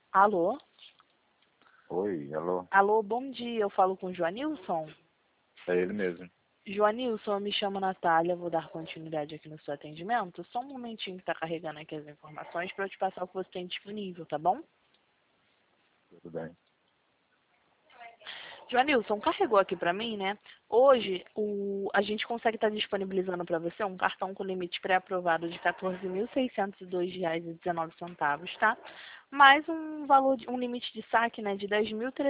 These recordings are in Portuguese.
Alô? Oi, alô, Alô, bom dia. Eu falo com o Joanilson. é ele mesmo. Joanilson, eu me chamo Natália, vou dar continuidade aqui no seu atendimento. Só um momentinho que está carregando aqui as informações para eu te passar o que você tem disponível, tá bom? Tudo bem? Joanilson, carregou aqui para mim, né? Hoje, a gente consegue estar disponibilizando para você um cartão com limite pré-aprovado de R$ 14.602,19, tá? Mais um valor, um limite de saque, né, de R$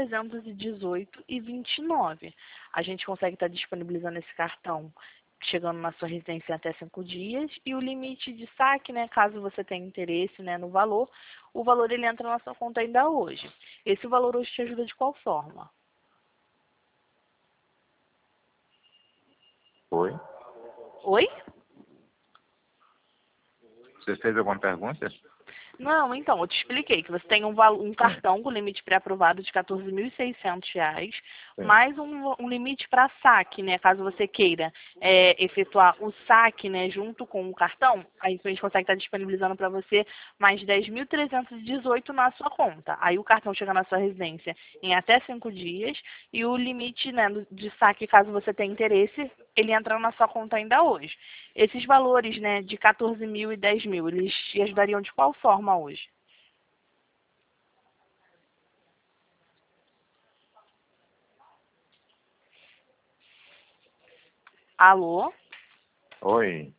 10.318,29. A gente consegue estar disponibilizando esse cartão chegando na sua residência em até 5 dias. E o limite de saque, né, caso você tenha interesse, né, no valor, o valor ele entra na sua conta ainda hoje. Esse valor hoje te ajuda de qual forma? Oi? Oi? Você fez alguma pergunta? Não, então, eu te expliquei que você tem um Sim, cartão com limite pré-aprovado de R$ 14.600, sim. mais um limite para saque, né? Caso você queira efetuar o saque, né, junto com o cartão, aí a gente consegue estar disponibilizando para você mais 10.318 na sua conta. Aí o cartão chega na sua residência em até 5 dias e o limite, né, de saque, caso você tenha interesse, ele entra na sua conta ainda hoje. Esses valores, né, de 14.000 e 10.000, eles te ajudariam de qual forma hoje? Alô? Oi,